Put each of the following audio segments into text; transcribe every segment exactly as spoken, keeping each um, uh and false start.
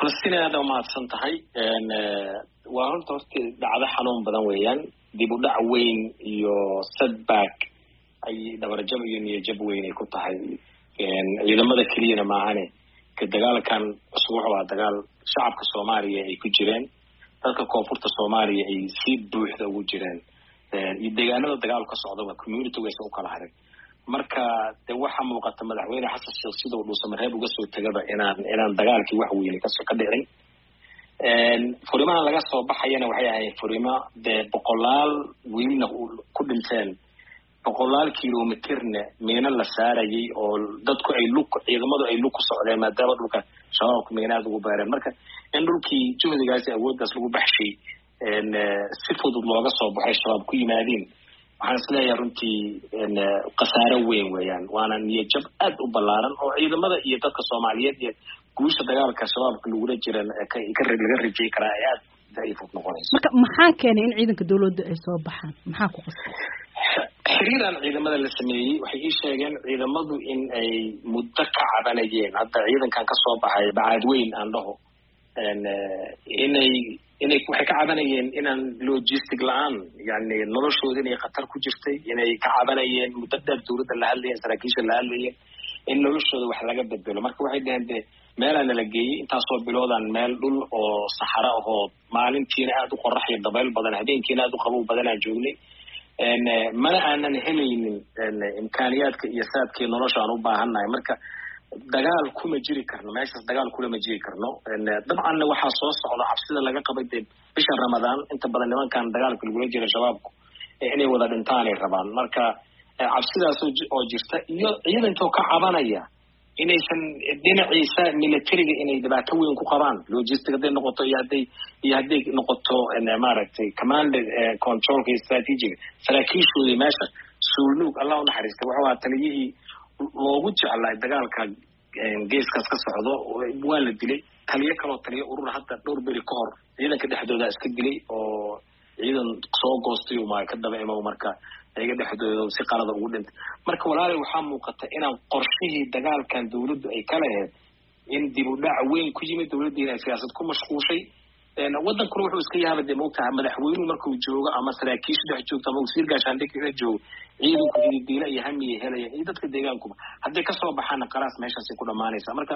فلسطين هذا ما تصنتهاي إن وهم ترتي بعد حنون بدن ويان ديبو دعوين يو setback أي دور جبوين يجبوين يكون تهاي إن إذا ما ذكرينا معاني كدجال كان أسبوع بعد دجال شعب الصومالي يكجرين تلك كوفرت الصومالي يسيب بوحدة وجرين يدجالنا دجال كصعدة وكميونيتي ويسوق على هذا marka de waxa muuqata madaxweyne xasan sheekh sidoo uu sameeyay uga soo tagaba inaan inaan dagaalkii wax weyn ka soo ka dhicin een furimaha laga soo baxayna waxay ahayd furima de boqolaal weyn ku dhinteen boqolaal kiiloomitirna meena la saarayay oo dadku ay lug ciidamadu ay lug ku socdeen maadaama dhulka shabaabku meenaad ugu baareen marka in dhulkii juhdigaas awooddaas lagu baxshay een si fudud looga soo baxay shabaab ku yimaadeen waxaan isleeyahay runtii in qasaaro weyn weeyaan waana niyad jab aad u ballaaran oo ciidamada iyo dadka Soomaaliyeed iyo guusha dagaalka shabaabka lagu jiran ka ka laga rajay karaa ay aad daciif u noqonayso marka maxaa keenay in ciidanka dawladda ay soo baxaan maxaa ku qasbay xiriiran ciidamada la sameeyay waxay ii sheegeen ciidamadu in ay muddo ka cabanayeen hadda ciidankan ka soo baxay bacaad weyn aan dhaho in inay inay waxay ka cabanayeen inaan logistic la'aan yani noloshooda inay khatar ku jirtay inay ka cabanayeen muddo dheer dawladda la hadlayeen saraakiisha la hadlayeen in noloshooda wax laga bedelo marka waxay dhaheen meelana la geeyay intaasoo bilowdan meel dhul oo saxara oo maalintiina aad u qorrax iyo dabayl badan habeenkiina aad u qabow badan aan joognay een mana aanan helaynin imkaaniyaadka iyo saadkii nolosha aan u baahanahay marka dagaal kuma jiri karno meeshaas dagaal kulama jiri karno dabcan waxaa soo socda cabsida laga qabay bisha Ramadaan inta badan nimankan dagaalka lagu jiro shabaabku inay wada dhintaan ay rabaan marka cabsidaas oo jirta iyo ciidanka ka cabanaya inaysan dhinaciisa militariga inay dhibaato weyn ku qabaan logistic haday noqoto iyo haday iyo haday noqoto maaragtay command control iyo strategic saraakiishooda meesha suulnuug Allah u naxariisto waxa waa taliyihii loogu jeclaa dagaalka geeskaas ka socdo waa la dilay taliye kale oo taliye urur hadda dhowr beri ka hor ciidanka dhexdooda iska dilay oo ciidan soo goostay oo ka daba imaw marka ayaga dhexdooda si qalad ugu dhintay marka walaalay waxa muuqata inaan qorshihii dagaalkan dawladdu ay kala heed in dib u dhac weyn ku yimid dawladdeena siyaasad ku mashquushay een wadankuna wuxuu iska yaabay demoqraad madaxweynuhu markuu joogo ama saraakiisha dhex joogto ama wasiir gaashaandhig ka joogo ciidanku diila iyo hamiye helaya iyo dadka deegaanku hadday ka soo baxaan qaraas meeshaas ku dhamaanaysa marka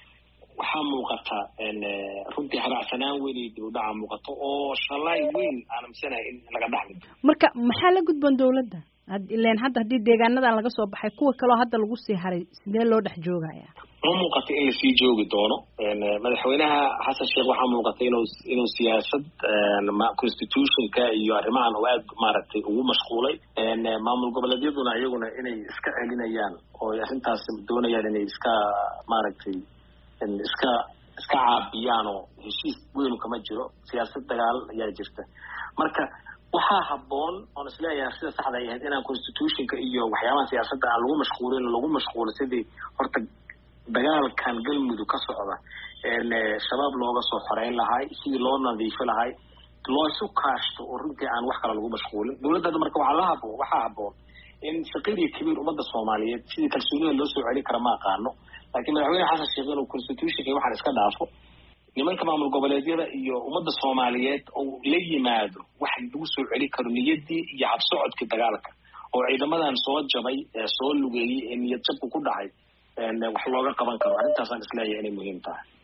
waxaa muuqata in runtii habacsanaan weyn iyo dib u dhac muuqato oo shalay weyn aan amsanahay in laga dhaxlo marka maxaa la gudban dawladda had ileen hadda hadii deegaanadan laga soo baxay kuwa kale oo hadda lagu sii haray sidee loo dhex joogaya ma muuqato in la sii joogi doono madaxweynaha xasan sheekh waxaa muuqata inuu inuu siyaasad constitutionka iyo arrimahan oo aad maaragtay ugu mashquulay maamul goboleedyaduna iyaguna inay iska celinayaan oo arrintaas doonayaan inay iska maaragtay iska iska caabiyaan oo heshiis weyn kama jiro siyaasad dagaal ayaa jirta marka waxaa habboon oo isleeyahay sida saxda ah inaan constitutionka iyo waxyaabaha siyaasadda aan lagu mashquulin lagu mashquulo sidii horta dagaalkan galmudug ka socda ee shabaab looga soo xoreyn lahay sidii loo nadiifin lahay loo isu kaashto oo runtii aan wax kale lagu mashquulin dawladda marka waxa la habboon waxa habboon in shaqadii kabiir ummadda Soomaaliyeed sidii kalsoonida loo soo celin karo ma aqaano laakiin madaxweyne xasan sheekh inuu constitutionka waxa iska dhaafo nimanka maamul goboleedyada iyo ummadda Soomaaliyeed oo la yimaado wax lagu soo celin karo niyadii iyo habsocodkii dagaalka oo ciidamadan soo jabay soo lugeeyay in niyad jab ku dhacay wax looga qaban karo arrintaas aan isleeyahay inay muhiim tahay